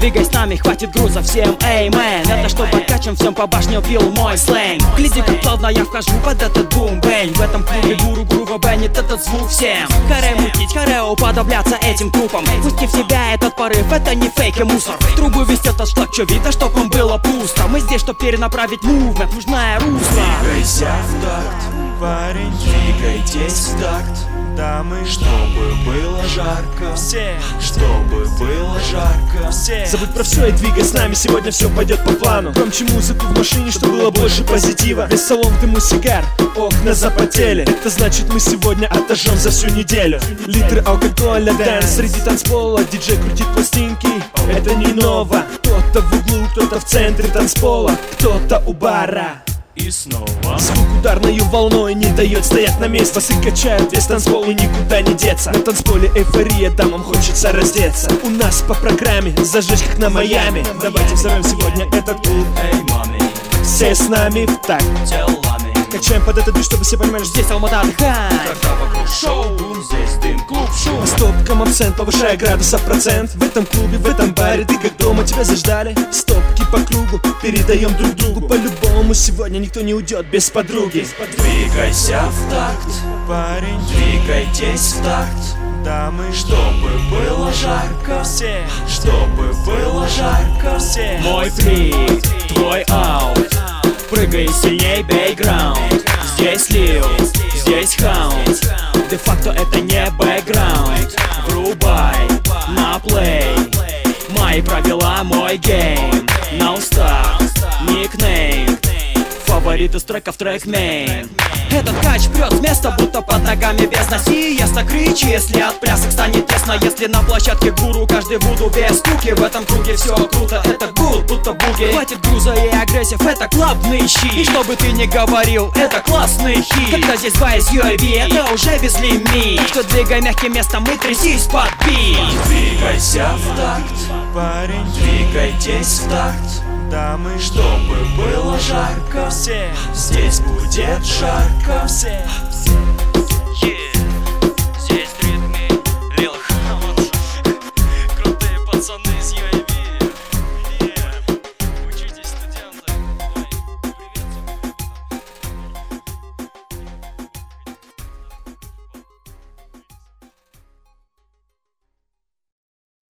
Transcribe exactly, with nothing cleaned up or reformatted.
Двигай с нами, хватит груза всем, эй, мэн. Это что подкачем, всем по башне бил мой сленг. Гляди, как плавно я вхожу под этот бум-бэнь. В этом клубе гуру грува бэнит этот звук всем. Харе мутить, харе уподобляться этим трупам. Пусти в себя этот порыв, это не фейк и мусор. Трубу весь этот шлак, чё видно, чтоб им было пусто. Мы здесь, чтоб перенаправить мувмент, нужное русло. Двигайся в такт, парень, двигайтесь в такт. Дамы, чтобы было жарко, все, чтобы было жарко, все. Забудь про все и двигай с нами, сегодня все пойдет по плану. Громче музыку в машине, чтобы было больше позитива. Весь салон в дыму сигар, окна запотели. Это значит, мы сегодня отожжем за всю неделю. Литры алкоголя, дэнс среди танцпола. Диджей крутит пластинки, это не ново. Кто-то в углу, кто-то в центре танцпола, кто-то у бара. И снова Звук ударною волной не дает стоять на месте. Басы качают весь танцпол и никуда не деться. На танцполе эйфория, дамам хочется раздеться. У нас по программе зажечь как на Майами. Давайте взорвем сегодня этот клуб. эй, мами, Все с нами в такт. телами. Качаем под этот бит, чтобы все понимали, что здесь Здесь Алмата отдыхает. Когда вокруг шоу, бум, здесь дым, клуб, шум. стопкам абсент, повышая градуса процент. В этом клубе, в этом баре, ты как дома, тебя заждали. Стопки по кругу, передаем друг другу. По-любому сегодня никто не уйдет без подруги. Двигайся в такт, парень, двигайтесь в такт. Дамы, чтобы было жарко, Все, чтобы было жарко, все. Мой фрик, твой аут. Прыгай сильней, бейграунд. Здесь лил, здесь хаунт. Де-факто это не бэкграунд. Врубай на плей. Мои правила, мой гейм. No stop, никнейм. Фаворит из треков трек-мейн. Этот кач прет с места, будто под ногами бездна. Сиеста кричи, если от плясок станет тесно. Если на площадке гуру каждый буду без скуки. В этом круге все круто, это гуд, будто буги. Хватит груза и агрессив, это клабный щит. И что бы ты ни говорил, это классный хит. Когда здесь два из ю эй би, это уже без лимит. Что двигай мягким местом и трясись под бит. Двигайся в такт, парень, двигайтесь в такт. Дамы, чтобы было жарко, Все, здесь будет жарко. все. Здесь ритмы Лил Хаунт. Крутые пацаны из ю эй би.